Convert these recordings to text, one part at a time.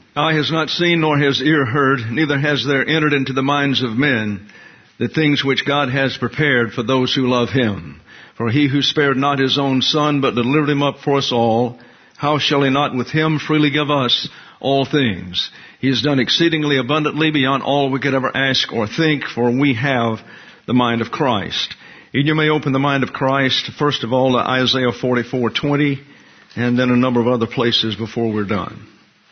Eye has not seen, nor has ear heard, neither has there entered into the minds of men the things which God has prepared for those who love Him. For He who spared not His own Son, but delivered Him up for us all, how shall He not with Him freely give us all things? He has done exceedingly abundantly beyond all we could ever ask or think, for we have the mind of Christ. And you may open the mind of Christ, first of all, to Isaiah 44:20, and then a number of other places before we're done.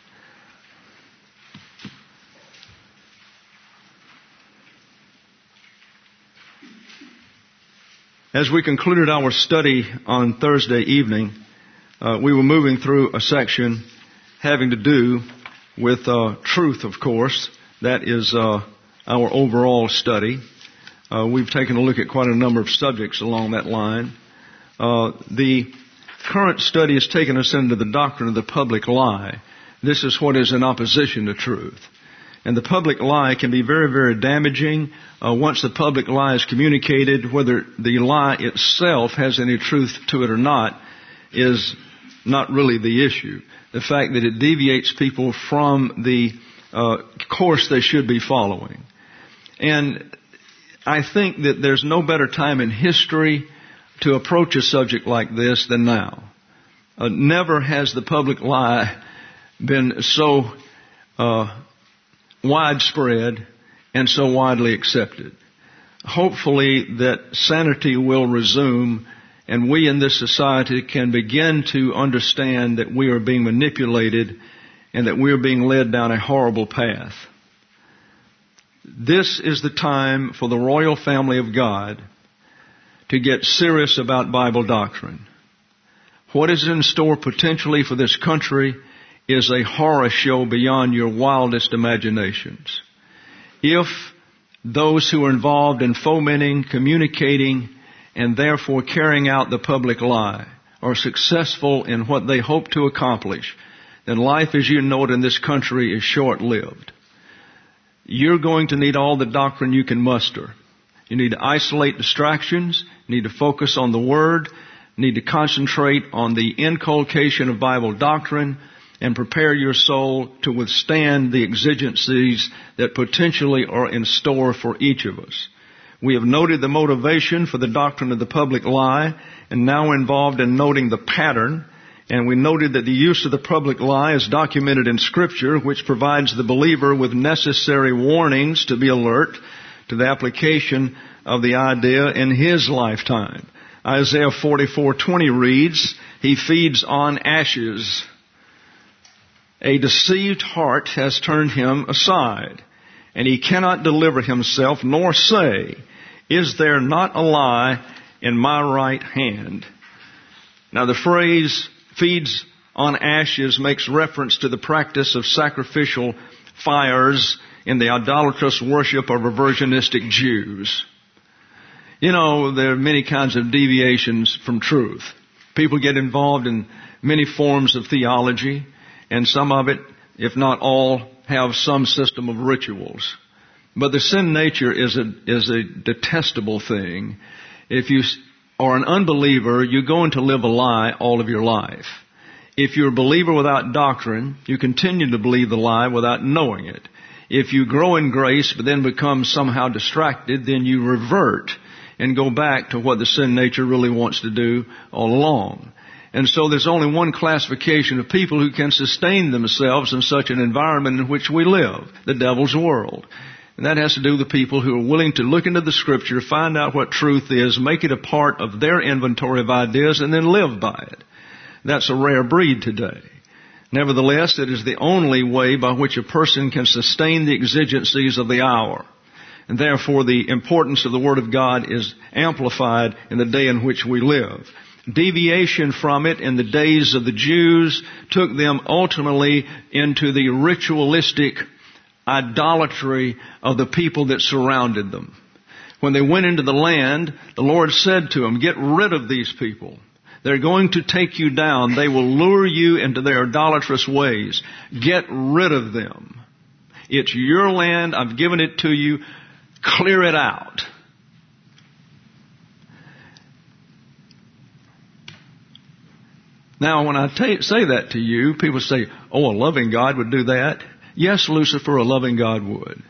As we concluded our study on Thursday evening, we were moving through a section having to do with truth, of course. That is our overall study. We've taken a look at quite a number of subjects along that line. The current study has taken us into the doctrine of the public lie. This is what is in opposition to truth. And the public lie can be very, very damaging. Once the public lie is communicated, whether the lie itself has any truth to it or not is not really the issue. The fact that it deviates people from the course they should be following. And I think that there's no better time in history to approach a subject like this than now. Never has the public lie been so widespread and so widely accepted. Hopefully that sanity will resume and we in this society can begin to understand that we are being manipulated and that we are being led down a horrible path. This is the time for the royal family of God to get serious about Bible doctrine. What is in store potentially for this country is a horror show beyond your wildest imaginations. If those who are involved in fomenting, communicating, and therefore carrying out the public lie are successful in what they hope to accomplish, then life as you know it in this country is short-lived. You're going to need all the doctrine you can muster. You need to isolate distractions, you need to focus on the Word, you need to concentrate on the inculcation of Bible doctrine, and prepare your soul to withstand the exigencies that potentially are in store for each of us. We have noted the motivation for the doctrine of the public lie, and now we're involved in noting the pattern. And we noted that the use of the public lie is documented in Scripture, which provides the believer with necessary warnings to be alert to the application of the idea in his lifetime. Isaiah 44:20 reads, "He feeds on ashes. A deceived heart has turned him aside, and he cannot deliver himself, nor say, 'Is there not a lie in my right hand?'" Now the phrase feeds on ashes makes reference to the practice of sacrificial fires in the idolatrous worship of reversionistic Jews. You know, there are many kinds of deviations from truth. People get involved in many forms of theology, and some of it, if not all, have some system of rituals. But the sin nature is a detestable thing. If you are an unbeliever, you're going to live a lie all of your life. If you're a believer without doctrine, you continue to believe the lie without knowing it. If you grow in grace but then become somehow distracted, then you revert and go back to what the sin nature really wants to do all along. And so there's only one classification of people who can sustain themselves in such an environment in which we live, the devil's world. And that has to do with the people who are willing to look into the Scripture, find out what truth is, make it a part of their inventory of ideas, and then live by it. That's a rare breed today. Nevertheless, it is the only way by which a person can sustain the exigencies of the hour. And therefore, the importance of the Word of God is amplified in the day in which we live. Deviation from it in the days of the Jews took them ultimately into the ritualistic idolatry of the people that surrounded them. When they went into the land, the Lord said to them, "Get rid of these people. They're going to take you down. They will lure you into their idolatrous ways. Get rid of them. It's your land. I've given it to you. Clear it out." Now, when I say that to you, people say, oh, a loving God would do that. Yes, Lucifer, a loving God would.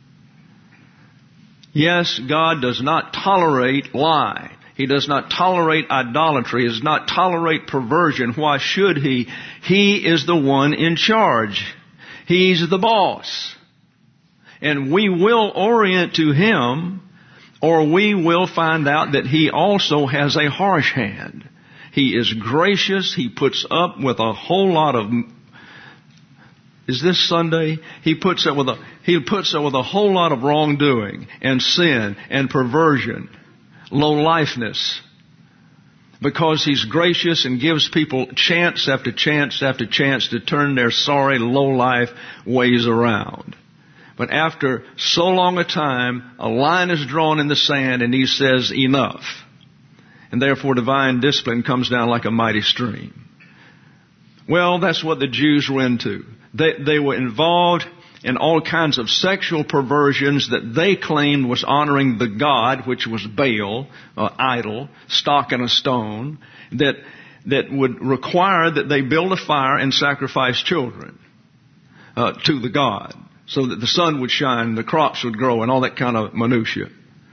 Yes, God does not tolerate lie. He does not tolerate idolatry. He does not tolerate perversion. Why should He? He is the one in charge. He's the boss. And we will orient to Him, or we will find out that He also has a harsh hand. He is gracious. He puts up with a whole lot of... Is this Sunday? He puts up with a whole lot of wrongdoing and sin and perversion, low-lifeness, because He's gracious and gives people chance after chance after chance to turn their sorry, low-life ways around. But after so long a time, a line is drawn in the sand and He says, enough. And therefore divine discipline comes down like a mighty stream. Well, that's what the Jews were into. They were involved in all kinds of sexual perversions that they claimed was honoring the god, which was Baal, idol, stock and a stone, that would require that they build a fire and sacrifice children to the god, so that the sun would shine, the crops would grow, and all that kind of minutia.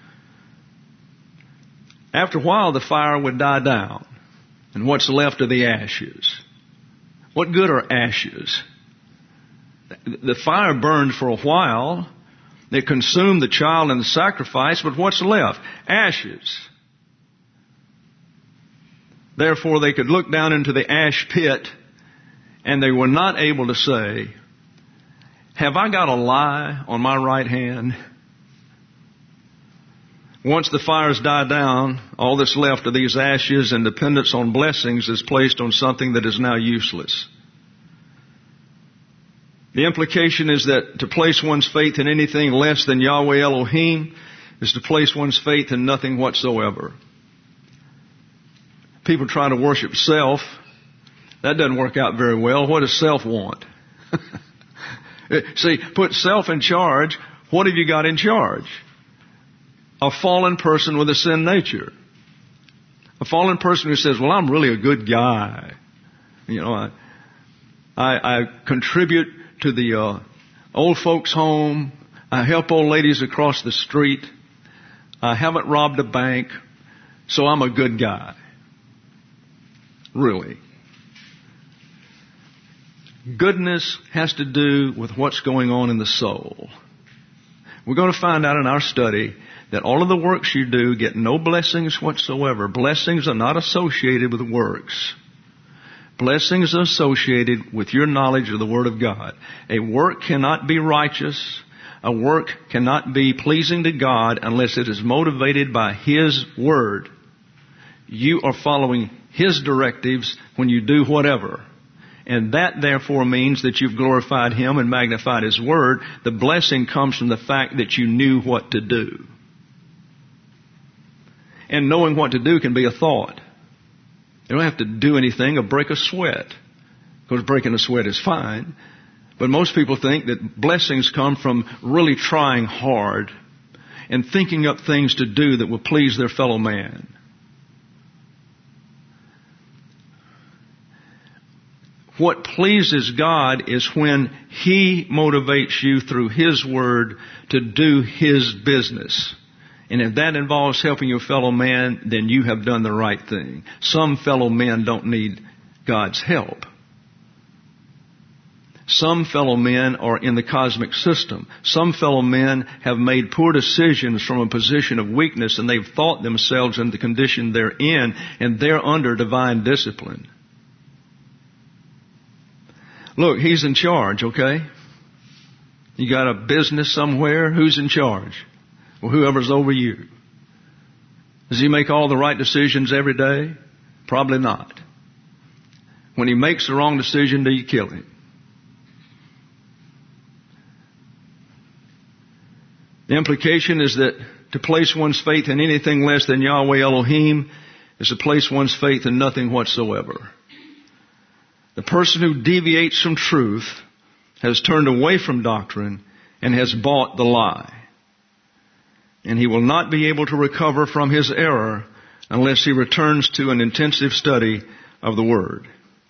After a while, the fire would die down, and what's left are the ashes. What good are ashes? The fire burned for a while. It consumed the child and the sacrifice, but what's left? Ashes. Therefore, they could look down into the ash pit, and they were not able to say, have I got a lie on my right hand? Once the fires die down, all that's left are these ashes, and dependence on blessings is placed on something that is now useless. The implication is that to place one's faith in anything less than Yahweh Elohim is to place one's faith in nothing whatsoever. People try to worship self. That doesn't work out very well. What does self want? See, put self in charge. What have you got in charge? A fallen person with a sin nature. A fallen person who says, well, I'm really a good guy. You know, I contribute to the old folks' home. I help old ladies across the street. I haven't robbed a bank, so I'm a good guy. Really. Goodness has to do with what's going on in the soul. We're going to find out in our study that all of the works you do get no blessings whatsoever. Blessings are not associated with works. Blessings are associated with your knowledge of the Word of God. A work cannot be righteous. A work cannot be pleasing to God unless it is motivated by His Word. You are following His directives when you do whatever. And that therefore means that you've glorified Him and magnified His Word. The blessing comes from the fact that you knew what to do. And knowing what to do can be a thought. You don't have to do anything or break a sweat. Because breaking a sweat is fine. But most people think that blessings come from really trying hard and thinking up things to do that will please their fellow man. What pleases God is when He motivates you through His Word to do His business. And if that involves helping your fellow man, then you have done the right thing. Some fellow men don't need God's help. Some fellow men are in the cosmic system. Some fellow men have made poor decisions from a position of weakness, and they've thought themselves in the condition they're in, and they're under divine discipline. Look, He's in charge, okay? You got a business somewhere, who's in charge? Well, whoever's over you. Does He make all the right decisions every day? Probably not. When He makes the wrong decision, do you kill Him? The implication is that to place one's faith in anything less than Yahweh Elohim is to place one's faith in nothing whatsoever. The person who deviates from truth has turned away from doctrine and has bought the lie. And he will not be able to recover from his error unless he returns to an intensive study of the Word.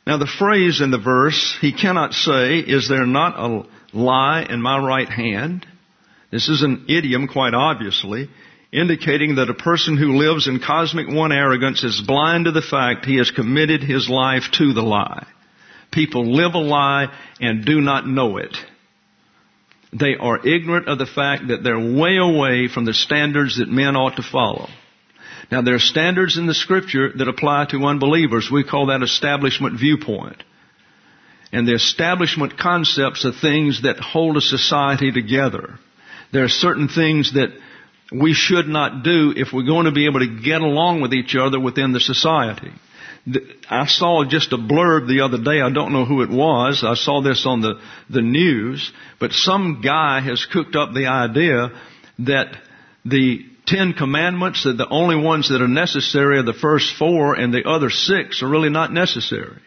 Now the phrase in the verse, he cannot say, is there not a lie in my right hand? This is an idiom, quite obviously, indicating that a person who lives in cosmic one arrogance is blind to the fact he has committed his life to the lie. People live a lie and do not know it. They are ignorant of the fact that they're way away from the standards that men ought to follow. Now, there are standards in the Scripture that apply to unbelievers. We call that establishment viewpoint. And the establishment concepts are things that hold a society together. There are certain things that we should not do if we're going to be able to get along with each other within the society. I saw just a blurb the other day. I don't know who it was. I saw this on the news. But some guy has cooked up the idea that the 10 commandments, that the only ones that are necessary are the first 4 and the other 6 are really not necessary.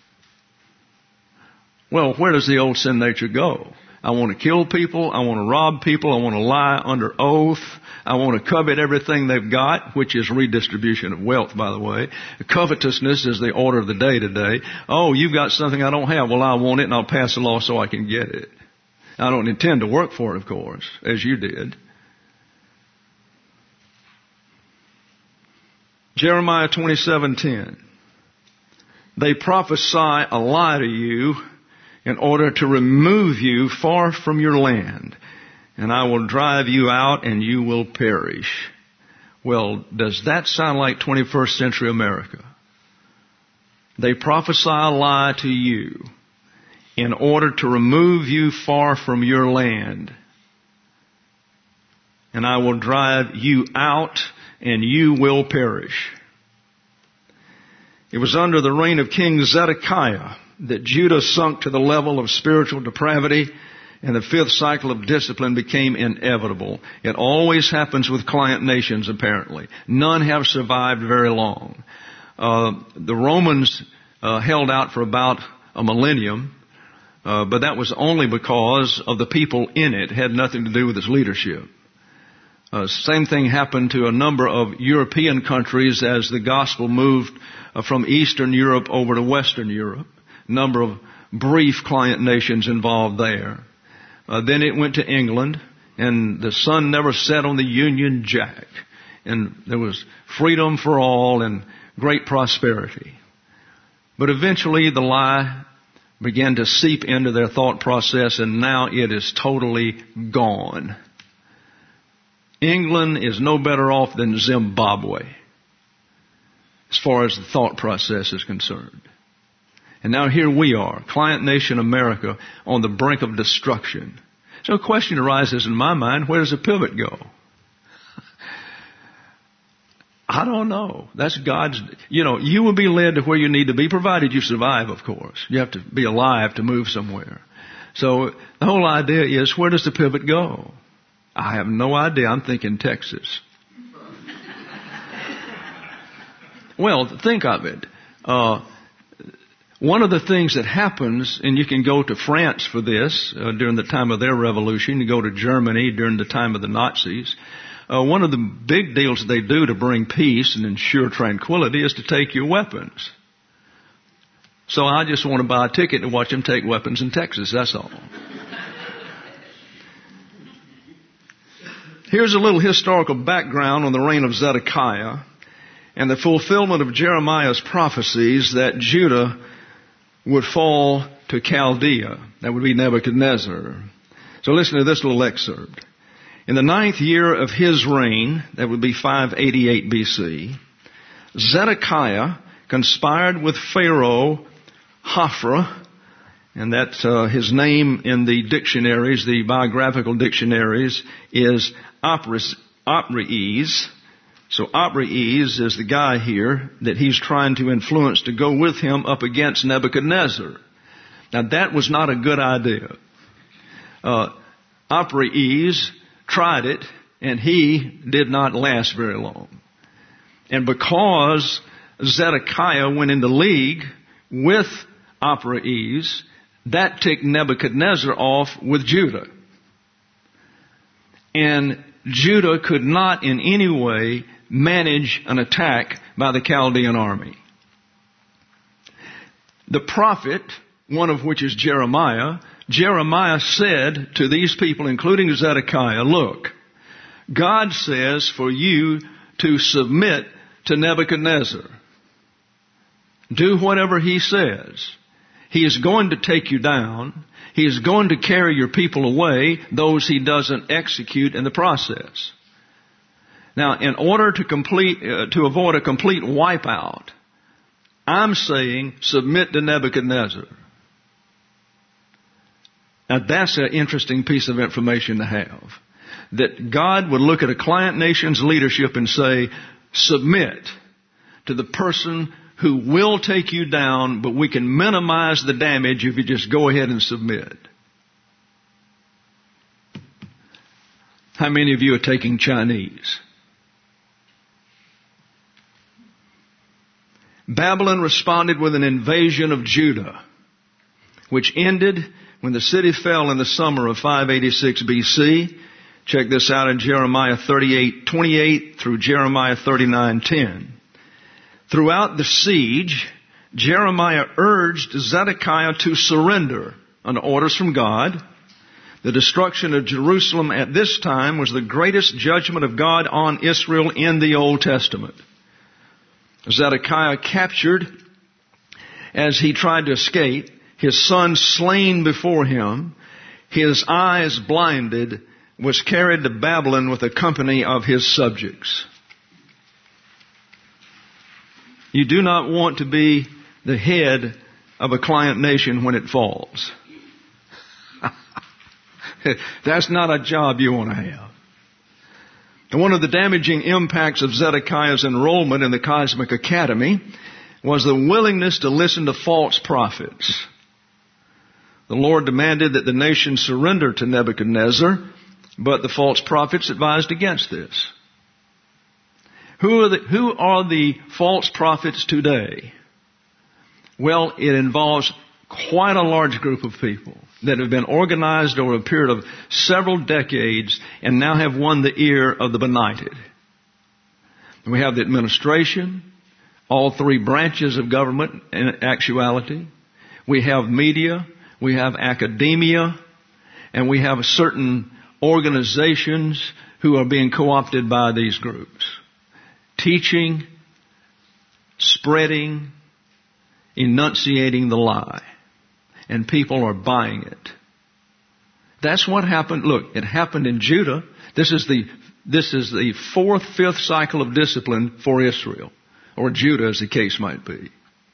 Well, where does the old sin nature go? I want to kill people. I want to rob people. I want to lie under oath. I want to covet everything they've got, which is redistribution of wealth, by the way. Covetousness is the order of the day today. Oh, you've got something I don't have. Well, I want it, and I'll pass a law so I can get it. I don't intend to work for it, of course, as you did. Jeremiah 27:10. They prophesy a lie to you in order to remove you far from your land, and I will drive you out and you will perish. Well, does that sound like 21st century America? They prophesy a lie to you in order to remove you far from your land, and I will drive you out and you will perish. It was under the reign of King Zedekiah that Judah sunk to the level of spiritual depravity, and the 5th cycle of discipline became inevitable. It always happens with client nations, apparently. None have survived very long. The Romans held out for about a millennium, but that was only because of the people in it. It had nothing to do with its leadership. Same thing happened to a number of European countries as the gospel moved from Eastern Europe over to Western Europe. Number of brief client nations involved there. Then it went to England, and the sun never set on the Union Jack. And there was freedom for all and great prosperity. But eventually the lie began to seep into their thought process, and now it is totally gone. England is no better off than Zimbabwe as far as the thought process is concerned. And now here we are, client nation America, on the brink of destruction. So a question arises in my mind, where does the pivot go? I don't know. That's God's, you will be led to where you need to be, provided you survive, of course. You have to be alive to move somewhere. So the whole idea is, where does the pivot go? I have no idea. I'm thinking Texas. Well, think of it. One of the things that happens, and you can go to France for this during the time of their revolution, you go to Germany during the time of the Nazis. One of the big deals they do to bring peace and ensure tranquility is to take your weapons. So I just want to buy a ticket to watch them take weapons in Texas, that's all. Here's a little historical background on the reign of Zedekiah and the fulfillment of Jeremiah's prophecies that Judah would fall to Chaldea. That would be Nebuchadnezzar. So listen to this little excerpt. In the 9th year of his reign, that would be 588 BC, Zedekiah conspired with Pharaoh Hophra, and that's his name in the dictionaries, the biographical dictionaries, is Opriez. So Opriez is the guy here that he's trying to influence to go with him up against Nebuchadnezzar. Now that was not a good idea. Opriez tried it, and he did not last very long. And because Zedekiah went into league with Opriez, that ticked Nebuchadnezzar off with Judah. And Judah could not in any way manage an attack by the Chaldean army. the prophet, one of which is Jeremiah, Jeremiah said to these people, including Zedekiah, look, God says for you to submit to Nebuchadnezzar. Do whatever he says. He is going to take you down. He is going to carry your people away, those he doesn't execute in the process. Now, in order to avoid a complete wipeout, I'm saying submit to Nebuchadnezzar. Now, that's an interesting piece of information to have. That God would look at a client nation's leadership and say, submit to the person who will take you down, but we can minimize the damage if you just go ahead and submit. How many of you are taking Chinese? Babylon responded with an invasion of Judah, which ended when the city fell in the summer of 586 BC. Check this out in Jeremiah 38:28 through Jeremiah 39:10. Throughout the siege, Jeremiah urged Zedekiah to surrender under orders from God. The destruction of Jerusalem at this time was the greatest judgment of God on Israel in the Old Testament. Zedekiah captured as he tried to escape, his son slain before him, his eyes blinded, was carried to Babylon with a company of his subjects. You do not want to be the head of a client nation when it falls. That's not a job you want to have. And one of the damaging impacts of Zedekiah's enrollment in the Cosmic Academy was the willingness to listen to false prophets. The Lord demanded that the nation surrender to Nebuchadnezzar, but the false prophets advised against this. Who are the false prophets today? Well, it involves quite a large group of people that have been organized over a period of several decades and now have won the ear of the benighted. We have the administration, all three branches of government in actuality. We have media, we have academia, and we have certain organizations who are being co-opted by these groups. Teaching, spreading, enunciating the lie. And people are buying it. That's what happened. Look, it happened in Judah. This is the fourth, fifth cycle of discipline for Israel. Or Judah, as the case might be.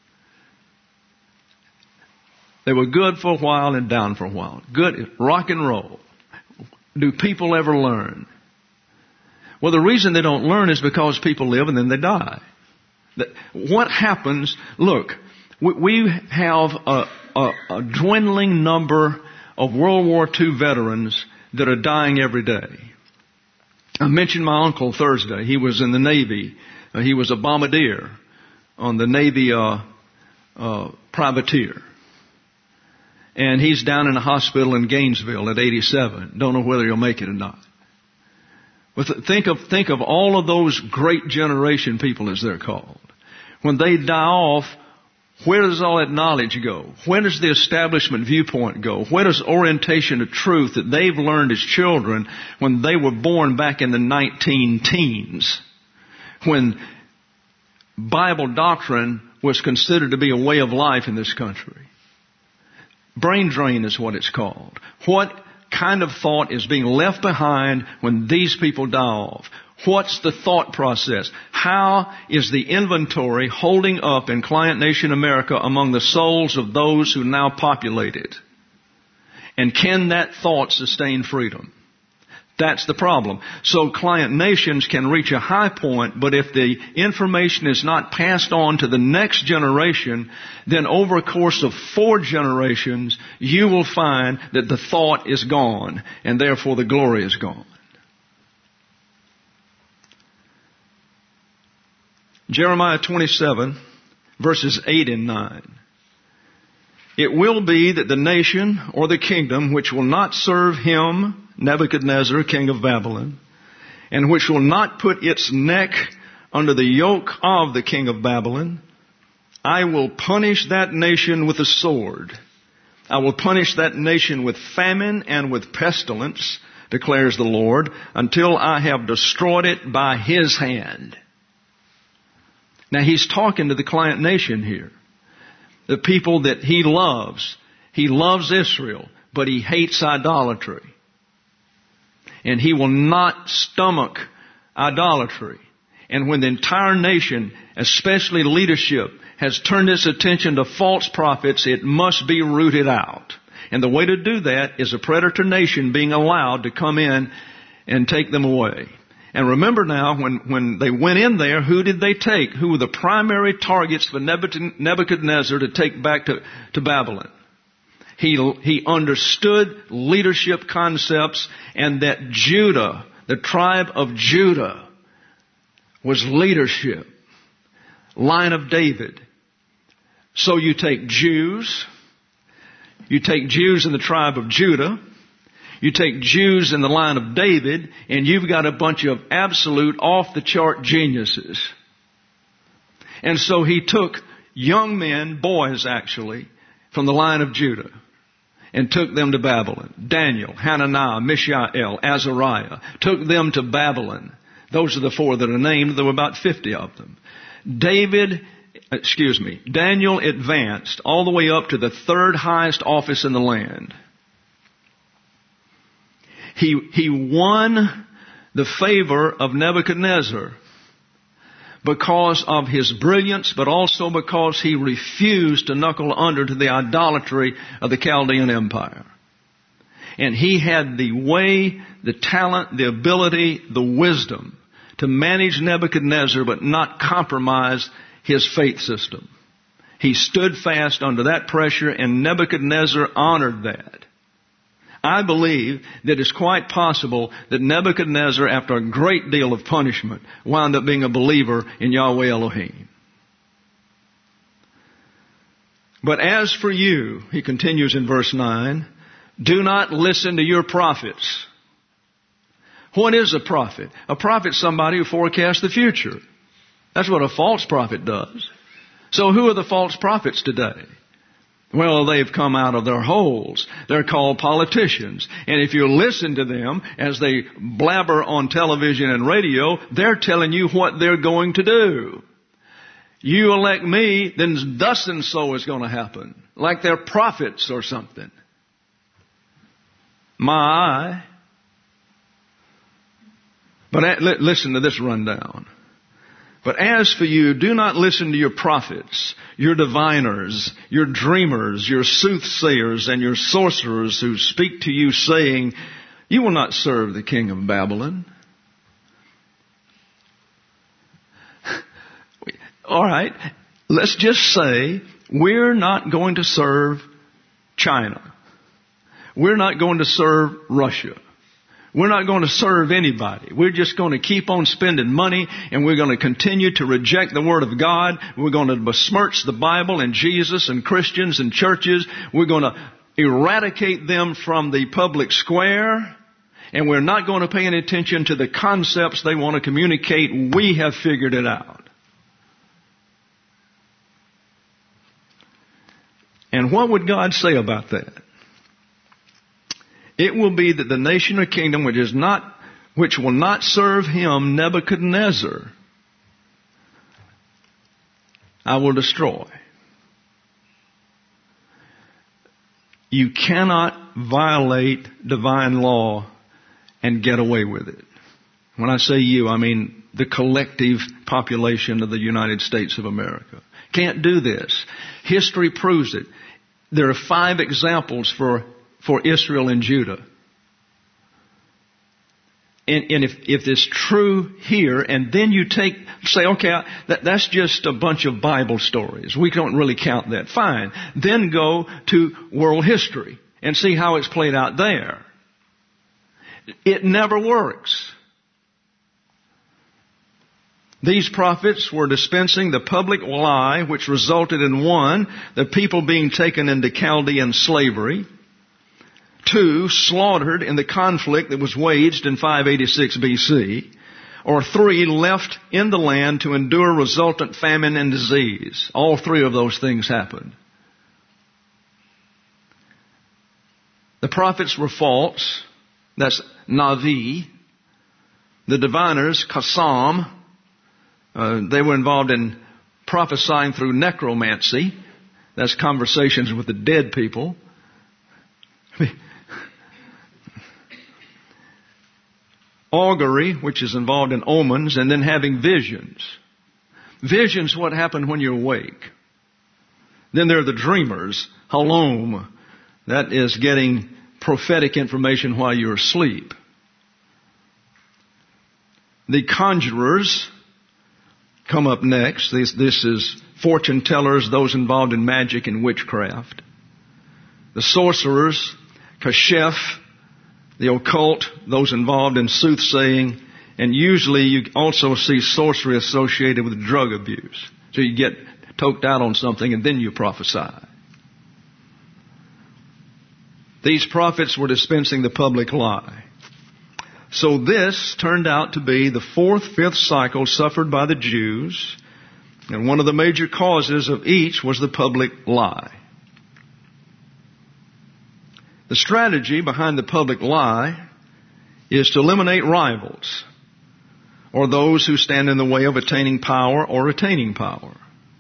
They were good for a while and down for a while. Good, rock and roll. Do people ever learn? Well, the reason they don't learn is because people live and then they die. What happens, look, we have a dwindling number of World War II veterans that are dying every day. I mentioned my uncle Thursday. He was in the Navy. He was a bombardier on the Navy privateer. And he's down in a hospital in Gainesville at 87. Don't know whether he'll make it or not. But think of all of those great generation people, as they're called. When they die off, where does all that knowledge go? Where does the establishment viewpoint go? Where does orientation to truth that they've learned as children when they were born back in the 19-teens? When Bible doctrine was considered to be a way of life in this country. Brain drain is what it's called. What kind of thought is being left behind when these people die off? What's the thought process? How is the inventory holding up in Client Nation America among the souls of those who now populate it? And can that thought sustain freedom? That's the problem. So client nations can reach a high point, but if the information is not passed on to the next generation, then over a course of 4 generations, you will find that the thought is gone, and therefore the glory is gone. Jeremiah 27, verses 8 and 9. It will be that the nation or the kingdom which will not serve him, Nebuchadnezzar, king of Babylon, and which will not put its neck under the yoke of the king of Babylon, I will punish that nation with a sword. I will punish that nation with famine and with pestilence, declares the Lord, until I have destroyed it by His hand. Now He's talking to the client nation here. The people that He loves. He loves Israel, but He hates idolatry. And He will not stomach idolatry. And when the entire nation, especially leadership, has turned its attention to false prophets, it must be rooted out. And the way to do that is a predator nation being allowed to come in and take them away. And remember now, when they went in there, who did they take? Who were the primary targets for Nebuchadnezzar to take back to Babylon? He understood leadership concepts, and that Judah, the tribe of Judah, was leadership. Line of David. So you take Jews in the tribe of Judah, you take Jews in the line of David, and you've got a bunch of absolute off-the-chart geniuses. And so he took young men, boys actually, from the line of Judah, and took them to Babylon. Daniel, Hananiah, Mishael, Azariah, took them to Babylon. Those are the four that are named. There were about 50 of them. Daniel advanced all the way up to the third highest office in the land. He won the favor of Nebuchadnezzar because of his brilliance, but also because he refused to knuckle under to the idolatry of the Chaldean Empire. And he had the way, the talent, the ability, the wisdom to manage Nebuchadnezzar but not compromise his faith system. He stood fast under that pressure, and Nebuchadnezzar honored that. I believe that it's quite possible that Nebuchadnezzar, after a great deal of punishment, wound up being a believer in Yahweh Elohim. But as for you, he continues in verse 9, do not listen to your prophets. What is a prophet? A prophet is somebody who forecasts the future. That's what a false prophet does. So who are the false prophets today? Well, they've come out of their holes. They're called politicians. And if you listen to them as they blabber on television and radio, they're telling you what they're going to do. You elect me, then thus and so is going to happen. Like they're prophets or something. My. But listen to this rundown. But as for you, do not listen to your prophets, your diviners, your dreamers, your soothsayers, and your sorcerers who speak to you saying, you will not serve the king of Babylon. All right, let's just say we're not going to serve China. We're not going to serve Russia. We're not going to serve anybody. We're just going to keep on spending money, and we're going to continue to reject the Word of God. We're going to besmirch the Bible and Jesus and Christians and churches. We're going to eradicate them from the public square, and we're not going to pay any attention to the concepts they want to communicate. We have figured it out. And what would God say about that? It will be that the nation or kingdom which will not serve him, Nebuchadnezzar, I will destroy. You cannot violate divine law and get away with it. When I say you, I mean the collective population of the United States of America. Can't do this. History proves it. There are 5 examples for Israel and Judah. And if it's true here, and then you say, okay, that's just a bunch of Bible stories. We don't really count that. Fine. Then go to world history and see how it's played out there. It never works. These prophets were dispensing the public lie, which resulted in 1, the people being taken into Chaldean slavery. 2, slaughtered in the conflict that was waged in 586 BC. or 3 left in the land to endure resultant famine and disease. All 3 of those things happened. The prophets were false. That's Navi. The diviners, Qassam, they were involved in prophesying through necromancy. That's conversations with the dead people. Augury, which is involved in omens, and then having visions. Visions, what happened when you're awake. Then there are the dreamers, halom. That is getting prophetic information while you're asleep. The conjurers come up next. This is fortune tellers, those involved in magic and witchcraft. The sorcerers, kashef, the occult, those involved in soothsaying, and usually you also see sorcery associated with drug abuse. So you get toked out on something and then you prophesy. These prophets were dispensing the public lie. So this turned out to be the 4th, 5th cycle suffered by the Jews, and one of the major causes of each was the public lie. The strategy behind the public lie is to eliminate rivals, or those who stand in the way of attaining power or retaining power.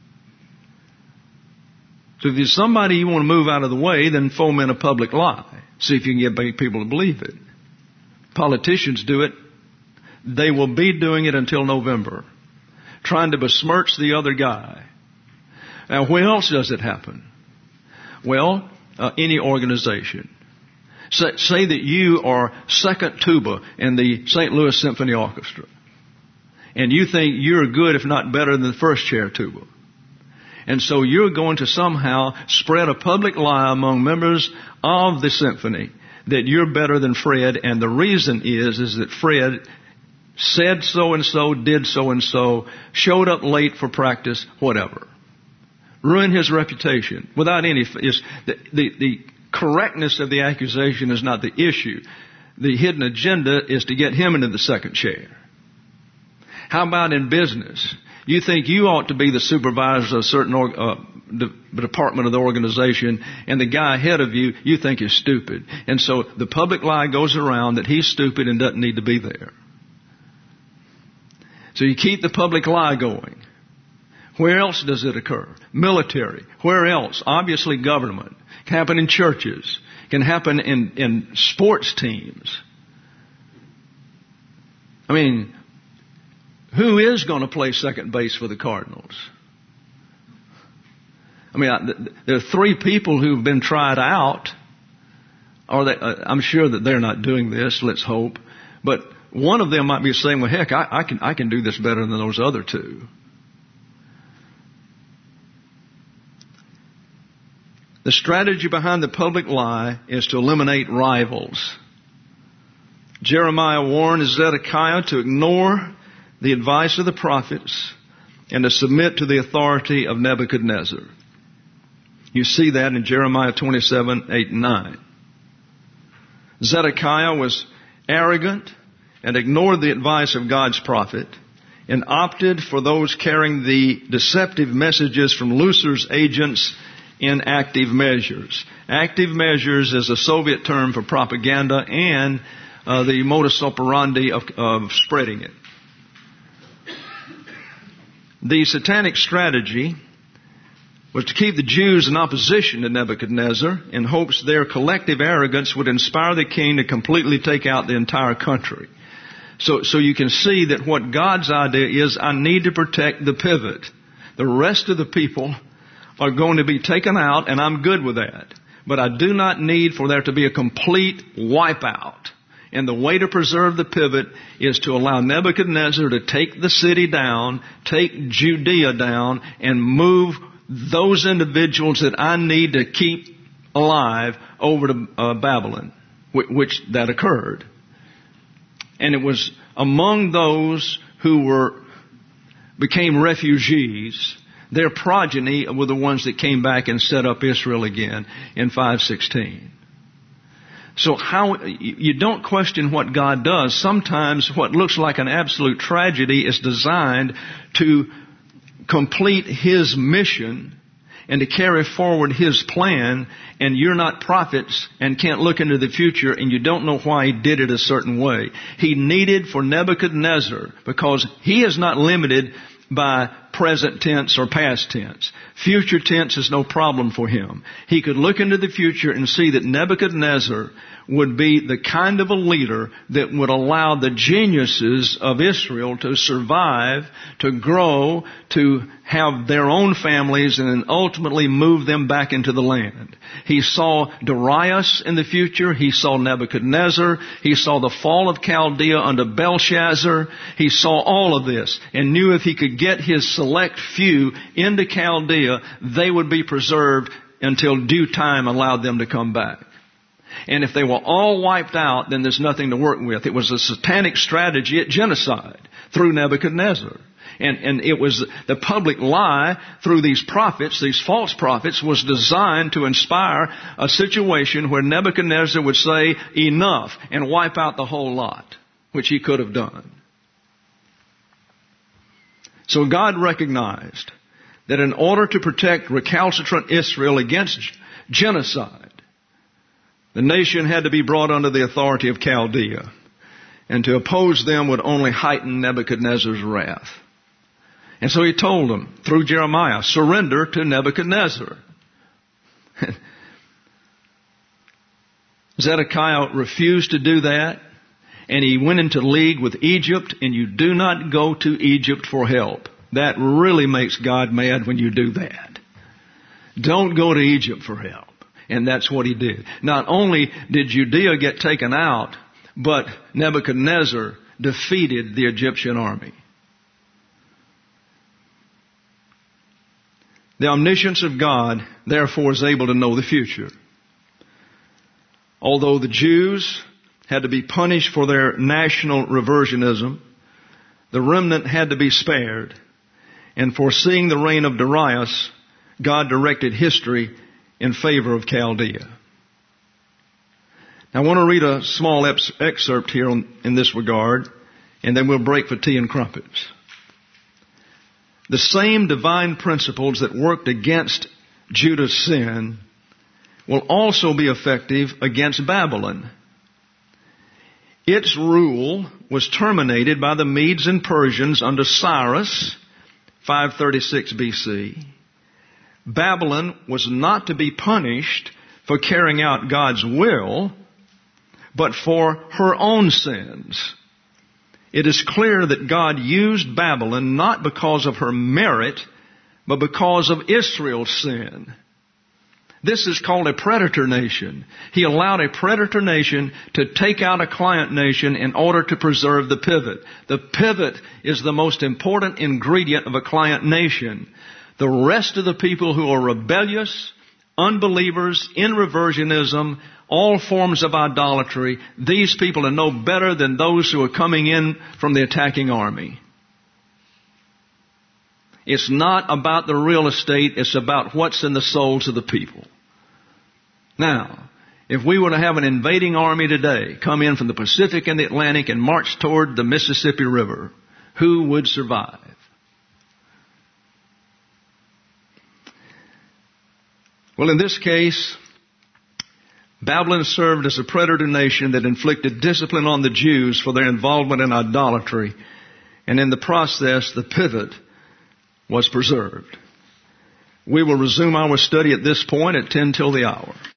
So if there's somebody you want to move out of the way, then foment a public lie. See if you can get people to believe it. Politicians do it. They will be doing it until November, trying to besmirch the other guy. Now, where else does it happen? Well, any organization. Say that you are second tuba in the St. Louis Symphony Orchestra, and you think you're good, if not better, than the first chair tuba. And so you're going to somehow spread a public lie among members of the symphony that you're better than Fred, and the reason is that Fred said so-and-so, did so-and-so, showed up late for practice, whatever. Ruin his reputation without any... The correctness of the accusation is not the issue. The hidden agenda is to get him into the second chair. How about in business? You think you ought to be the supervisor of a certain department of the organization, and the guy ahead of you, you think is stupid. And so the public lie goes around that he's stupid and doesn't need to be there. So you keep the public lie going. Where else does it occur? Military. Where else? Obviously government. It can happen in churches. It can happen in sports teams. I mean, who is going to play second base for the Cardinals? I mean, there are 3 people who've been tried out. I'm sure that they're not doing this, let's hope. But one of them might be saying, well, heck, I can do this better than those other 2. The strategy behind the public lie is to eliminate rivals. Jeremiah warned Zedekiah to ignore the advice of the prophets and to submit to the authority of Nebuchadnezzar. You see that in Jeremiah 27, 8 and 9. Zedekiah was arrogant and ignored the advice of God's prophet and opted for those carrying the deceptive messages from Lucifer's agents in active measures. Active measures is a Soviet term for propaganda and the modus operandi of spreading it. The satanic strategy was to keep the Jews in opposition to Nebuchadnezzar in hopes their collective arrogance would inspire the king to completely take out the entire country. So you can see that what God's idea is, I need to protect the pivot. The rest of the people are going to be taken out, and I'm good with that. But I do not need for there to be a complete wipeout. And the way to preserve the pivot is to allow Nebuchadnezzar to take the city down, take Judea down, and move those individuals that I need to keep alive over to Babylon, which that occurred. And it was among those who became refugees, their progeny were the ones that came back and set up Israel again in 516. So you don't question what God does. Sometimes what looks like an absolute tragedy is designed to complete His mission and to carry forward His plan, and you're not prophets and can't look into the future and you don't know why He did it a certain way. He needed for Nebuchadnezzar, because he is not limited by present tense or past tense. Future tense is no problem for him. He could look into the future and see that Nebuchadnezzar would be the kind of a leader that would allow the geniuses of Israel to survive, to grow, to have their own families, and then ultimately move them back into the land. He saw Darius in the future. He saw Nebuchadnezzar. He saw the fall of Chaldea under Belshazzar. He saw all of this and knew if he could get his select few into Chaldea, they would be preserved until due time allowed them to come back. And if they were all wiped out, then there's nothing to work with. It was a satanic strategy at genocide through Nebuchadnezzar. And it was the public lie through these prophets, these false prophets, was designed to inspire a situation where Nebuchadnezzar would say, enough, and wipe out the whole lot, which he could have done. So God recognized that in order to protect recalcitrant Israel against genocide, the nation had to be brought under the authority of Chaldea, and to oppose them would only heighten Nebuchadnezzar's wrath. And so He told them through Jeremiah, surrender to Nebuchadnezzar. Zedekiah refused to do that, and he went into league with Egypt, and you do not go to Egypt for help. That really makes God mad when you do that. Don't go to Egypt for help. And that's what he did. Not only did Judea get taken out, but Nebuchadnezzar defeated the Egyptian army. The omniscience of God, therefore, is able to know the future. Although the Jews had to be punished for their national reversionism, the remnant had to be spared. And foreseeing the reign of Darius, God directed history in favor of Chaldea. Now I want to read a small excerpt here in this regard, and then we'll break for tea and crumpets. The same divine principles that worked against Judah's sin will also be effective against Babylon. Its rule was terminated by the Medes and Persians under Cyrus, 536 BC. Babylon was not to be punished for carrying out God's will, but for her own sins. It is clear that God used Babylon not because of her merit, but because of Israel's sin. This is called a predator nation. He allowed a predator nation to take out a client nation in order to preserve the pivot. The pivot is the most important ingredient of a client nation. The rest of the people who are rebellious, unbelievers, in reversionism, all forms of idolatry, these people are no better than those who are coming in from the attacking army. It's not about the real estate, it's about what's in the souls of the people. Now, if we were to have an invading army today come in from the Pacific and the Atlantic and march toward the Mississippi River, who would survive? Well, in this case, Babylon served as a predator nation that inflicted discipline on the Jews for their involvement in idolatry, and in the process, the pivot was preserved. We will resume our study at this point at 10 till the hour.